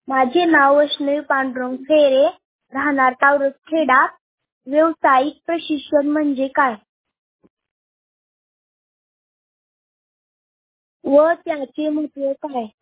माझे नाव वैष्णवी पांडुरंग खैरे, राहणार तावरखेडा. व्यावसायिक प्रशिक्षण म्हणजे काय व त्याचे महत्त्व काय?